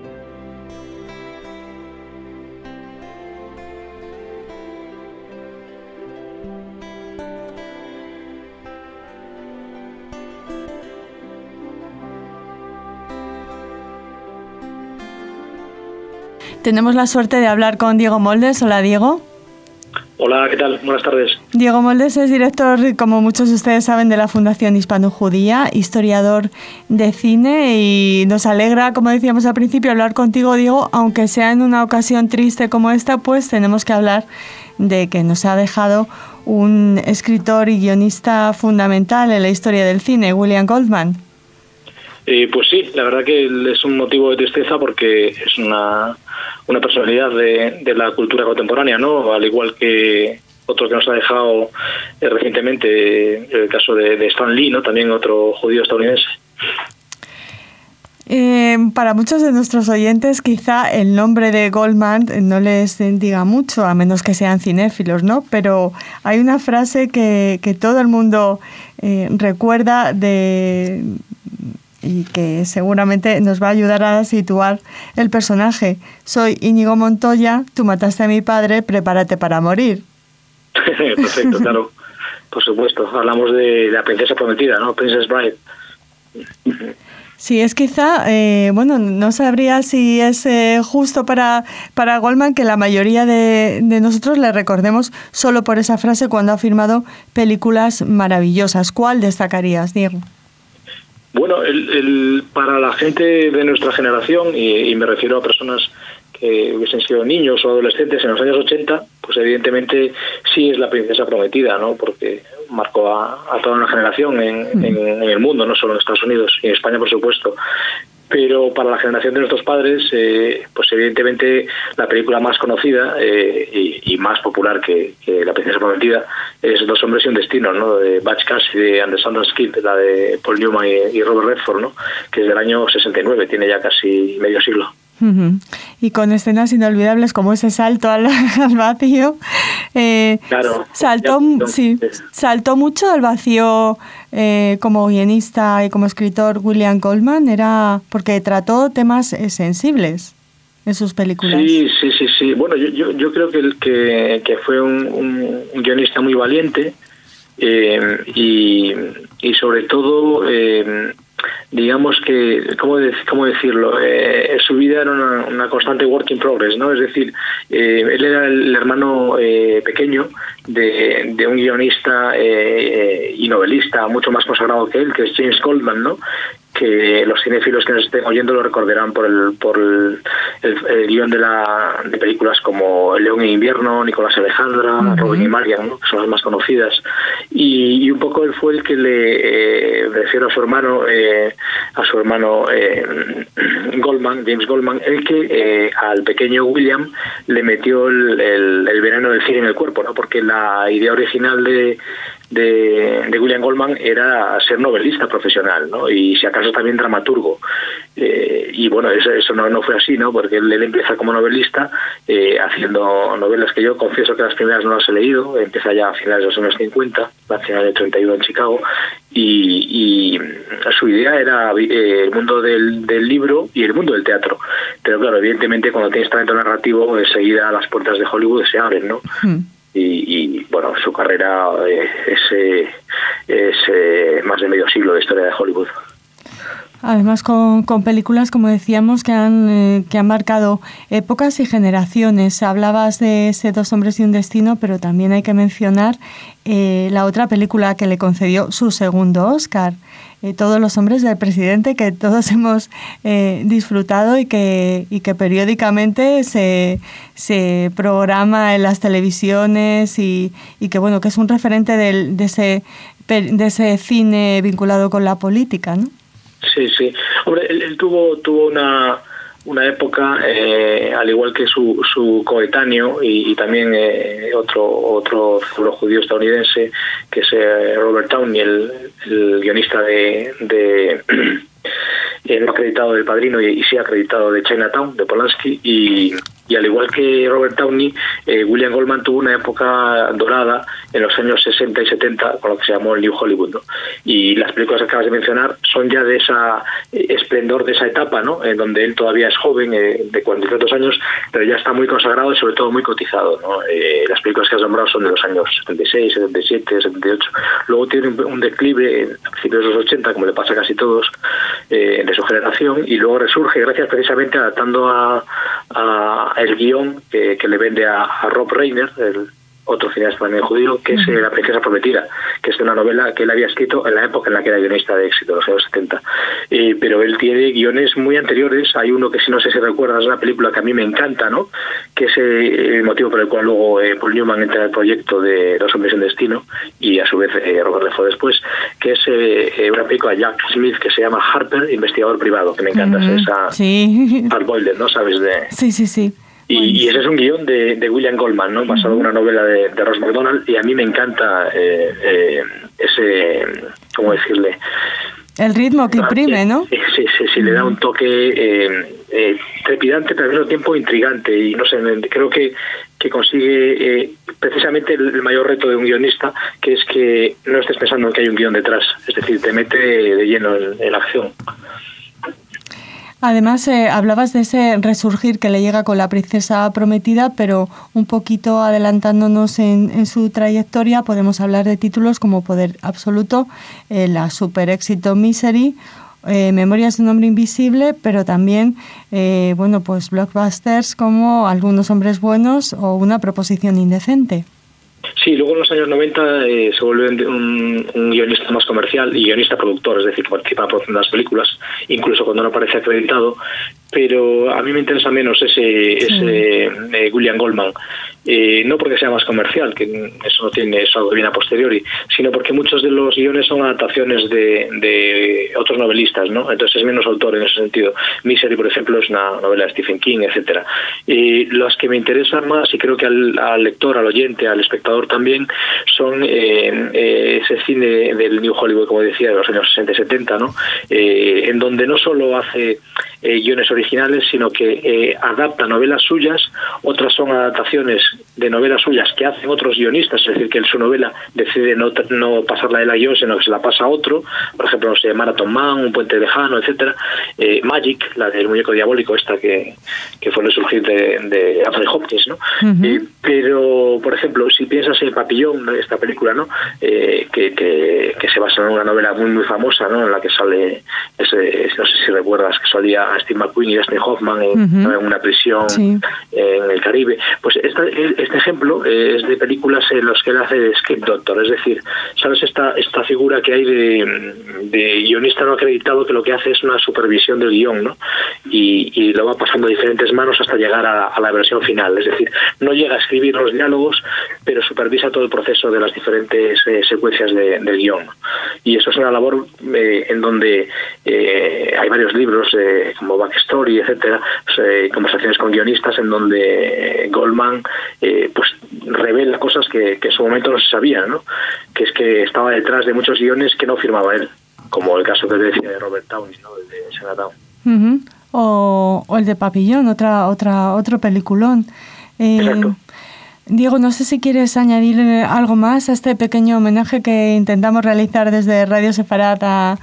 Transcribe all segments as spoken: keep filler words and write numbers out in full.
Tenemos la suerte de hablar con Diego Moldes. Hola, Diego. Hola, ¿qué tal? Buenas tardes. Diego Moldes es director, como muchos de ustedes saben, de la Fundación Hispano-Judía, historiador de cine, y nos alegra, como decíamos al principio, hablar contigo, Diego, aunque sea en una ocasión triste como esta, pues tenemos que hablar de que nos ha dejado un escritor y guionista fundamental en la historia del cine, William Goldman. Eh, pues sí, la verdad que es un motivo de tristeza porque es una, una personalidad de, de la cultura contemporánea, ¿no? Al igual que otro que nos ha dejado eh, recientemente, el caso de, de Stan Lee, ¿no? También otro judío estadounidense. Eh, para muchos de nuestros oyentes quizá el nombre de Goldman no les diga mucho, a menos que sean cinéfilos, ¿no? Pero hay una frase que, que todo el mundo eh, recuerda de... y que seguramente nos va a ayudar a situar el personaje. Soy Íñigo Montoya, tú mataste a mi padre, prepárate para morir. Perfecto, claro. Por supuesto. Hablamos de la princesa prometida, ¿no? Princess Bride. Sí, es quizá, eh, bueno, no sabría si es eh, justo para, para Goldman que la mayoría de, de nosotros le recordemos solo por esa frase cuando ha firmado películas maravillosas. ¿Cuál destacarías, Diego? Bueno, el, el, para la gente de nuestra generación, y, y me refiero a personas que hubiesen sido niños o adolescentes en los años ochenta, pues evidentemente sí es la princesa prometida, ¿no? Porque marcó a, a toda una generación en, en, en el mundo, no solo en Estados Unidos y en España, por supuesto. Pero para la generación de nuestros padres, eh, pues evidentemente la película más conocida eh, y, y más popular que, que La princesa prometida es Dos hombres y un destino, ¿no? De Butch Cassidy and the Sundance Kid, la de Paul Newman y, y Robert Redford, ¿no? Que es del año sesenta y nueve, tiene ya casi medio siglo. Uh-huh. Y con escenas inolvidables como ese salto al, al vacío. Eh, claro. Saltó, ya, sí, saltó mucho al vacío eh, como guionista y como escritor William Goldman, era porque trató temas eh, sensibles en sus películas. Sí, sí, sí, sí. Bueno, yo, yo, yo creo que, que, que fue un, un, un guionista muy valiente eh, y, y sobre todo... Eh, digamos que, ¿cómo, de, cómo decirlo? Eh, su vida era una, una constante work in progress, ¿no? Es decir, eh, él era el hermano eh, pequeño de, de un guionista eh, y novelista mucho más consagrado que él, que es James Goldman, ¿no? Que los cinéfilos que nos estén oyendo lo recordarán por el por el, el, el guión de la de películas como El León en invierno, Nicolás y Alejandra, uh-huh. Robin y Marian, ¿no? Que son las más conocidas. Y, y un poco él fue el que le eh, refiero a su hermano eh, a su hermano eh, Goldman, James Goldman, el que eh, al pequeño William le metió el, el, el veneno del cine en el cuerpo, ¿no? Porque la idea original de De, de William Goldman era ser novelista profesional, ¿no? Y si acaso también dramaturgo. Eh, y bueno, eso, eso no, no fue así, ¿no? Porque él, él empieza como novelista eh, haciendo novelas que yo confieso que las primeras no las he leído. Empieza ya a finales de los años cincuenta, a finales de treinta y uno en Chicago. Y, y su idea era eh, el mundo del, del libro y el mundo del teatro. Pero claro, evidentemente cuando tienes talento narrativo, enseguida las puertas de Hollywood se abren, ¿no? Hmm. Y, y bueno, su carrera eh, es, eh, es eh, más de medio siglo de historia de Hollywood. Además con, con películas, como decíamos, que han eh, que han marcado épocas y generaciones. Hablabas de ese Dos hombres y un destino, pero también hay que mencionar eh, la otra película que le concedió su segundo Oscar, eh, Todos los hombres del presidente, que todos hemos eh, disfrutado y que y que periódicamente se se programa en las televisiones y, y que bueno que es un referente del, de ese de ese cine vinculado con la política, ¿no? Sí, sí. Hombre, él, él tuvo tuvo una una época, eh, al igual que su su coetáneo y, y también eh, otro otro judío estadounidense, que es eh, Robert Downey, el, el guionista de, de eh, no acreditado del Padrino y, y sí acreditado de Chinatown, de Polanski, y Y al igual que Robert Downey, eh, William Goldman tuvo una época dorada en los años sesenta y setenta con lo que se llamó el New Hollywood, ¿no? Y las películas que acabas de mencionar son ya de esa eh, esplendor de esa etapa, ¿no? En donde él todavía es joven, eh, de cuarenta y tantos años, pero ya está muy consagrado y sobre todo muy cotizado, ¿no? Eh, las películas que has nombrado son de los años setenta y seis, setenta y siete, setenta y ocho. Luego tiene un, un declive a principios de los ochenta, como le pasa a casi todos eh, de su generación, y luego resurge gracias precisamente adaptando a, a el guión que, que le vende a, a Rob Reiner, el otro cineasta también judío, que es eh, La princesa prometida, que es una novela que él había escrito en la época en la que era guionista de éxito, los años setenta. Eh, pero él tiene guiones muy anteriores. Hay uno que, si no sé si recuerdas, es una película que a mí me encanta, ¿no? Que es eh, el motivo por el cual luego eh, Paul Newman entra en el proyecto de Dos hombres sin destino, y a su vez eh, Robert Redford después, que es eh, una película de Jack Smith que se llama Harper, investigador privado, que me encanta, uh-huh. esa sí. Hard Boiled, ¿no? ¿Sabes? De... Sí, sí, sí. Y, y ese es un guión de, de William Goldman, ¿no? Basado en una novela de, de Ross MacDonald, y a mí me encanta eh, eh, ese, ¿cómo decirle? El ritmo que imprime, ¿no? Sí, sí, sí, sí, le da un toque eh, eh, trepidante, pero al mismo tiempo intrigante, y no sé, creo que, que consigue eh, precisamente el, el mayor reto de un guionista, que es que no estés pensando en que hay un guión detrás, es decir, te mete de lleno en, en la acción. Además, eh, hablabas de ese resurgir que le llega con La princesa prometida, pero un poquito adelantándonos en, en su trayectoria, podemos hablar de títulos como Poder absoluto, eh, la super éxito Misery, eh, Memorias de un hombre invisible, pero también, eh, bueno, pues blockbusters como Algunos hombres buenos o Una proposición indecente. Sí, luego en los años noventa eh, se vuelve un, un guionista más comercial y guionista productor, es decir, que participa en la producción de las películas, incluso cuando no aparece acreditado, pero a mí me interesa menos ese, sí. ese eh, William Goldman, eh, no porque sea más comercial, que eso no tiene, eso algo que viene a posteriori, sino porque muchos de los guiones son adaptaciones de, de otros novelistas, ¿no? Entonces es menos autor en ese sentido. Misery, por ejemplo, es una novela de Stephen King, etcétera. Y las que me interesan más, y creo que al, al lector, al oyente, al espectador también, son eh, eh, ese cine del New Hollywood, como decía, de los años sesenta y setenta, ¿no? Eh, en donde no solo hace eh, guiones originales, sino que eh, adapta novelas suyas, otras son adaptaciones de novelas suyas que hacen otros guionistas, es decir, que en su novela decide no, no pasarla él a guión, sino que se la pasa a otro, por ejemplo, no sé, Marathon Man, Un puente lejano, etcétera. Eh, Magic, la del muñeco diabólico, esta que, que fue el surgir de, de Anthony Hopkins, ¿no? Uh-huh. Eh, pero, por ejemplo, si piensas en Papillón, esta película, ¿no? Eh, que, que, que se basa en una novela muy muy famosa, ¿no? En la que sale, ese, no sé si recuerdas, que salía Steve McQueen y Dustin Hoffman en, uh-huh. en una prisión sí. en el Caribe. Pues esta, este ejemplo eh, es de películas en las que él hace de script doctor, es decir, ¿sabes? Esta, esta figura que hay de, de guionista no acreditado, que lo que hace es una supervisión del guión, ¿no? Y, y lo va pasando a diferentes manos hasta llegar a, a la versión final, es decir, no llega a escribir los diálogos, pero supervisa todo el proceso de las diferentes eh, secuencias de, del guión. Y eso es una labor eh, en donde eh, hay varios libros eh, como Backstory, etcétera, pues, eh, conversaciones con guionistas, en donde Goldman eh, pues revela cosas que, que en su momento no se sabían, ¿no? Que es que estaba detrás de muchos guiones que no firmaba él, como el caso que decía de Robert Downey, ¿no? El de Chinatown. Uh-huh. o, o el de Papillón, otra otra otro peliculón. Eh, Exacto. Diego, no sé si quieres añadir algo más a este pequeño homenaje que intentamos realizar desde Radio Sefarat a,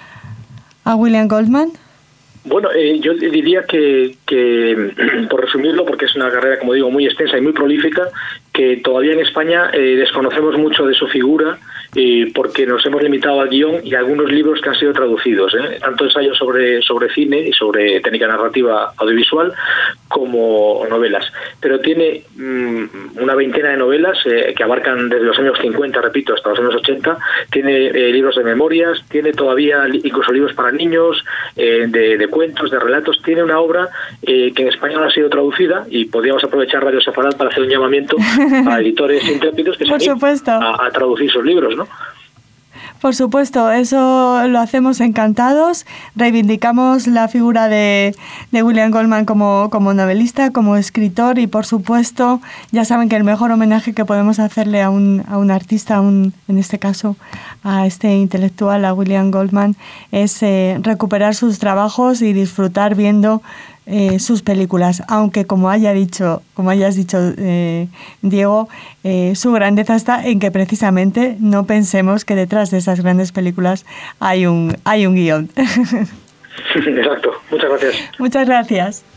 a William Goldman. Bueno, eh, yo diría que, que, por resumirlo, porque es una carrera, como digo, muy extensa y muy prolífica, que todavía en España eh, desconocemos mucho de su figura, eh, porque nos hemos limitado al guión y a algunos libros que han sido traducidos, ¿eh? Tanto ensayos sobre, sobre cine y sobre técnica narrativa audiovisual como novelas. Pero tiene mmm, una veintena de novelas eh, que abarcan desde los años cincuenta, repito, hasta los años ochenta. Tiene eh, libros de memorias, tiene todavía incluso libros para niños, eh, de, de cuentos, de relatos. Tiene una obra eh, que en España no ha sido traducida, y podríamos aprovechar Radio Sefarat para hacer un llamamiento a editores intrépidos que se animen a, a traducir sus libros, ¿no? Por supuesto, eso lo hacemos encantados. Reivindicamos la figura de, de William Goldman como, como novelista, como escritor, y por supuesto, ya saben que el mejor homenaje que podemos hacerle a un, a un artista, a un, en este caso a este intelectual, a William Goldman, es eh, recuperar sus trabajos y disfrutar viendo eh, sus películas, aunque como haya dicho, como hayas dicho eh, Diego, eh, su grandeza está en que precisamente no pensemos que detrás de esas grandes películas hay un, hay un guión. Exacto, muchas gracias. Muchas gracias.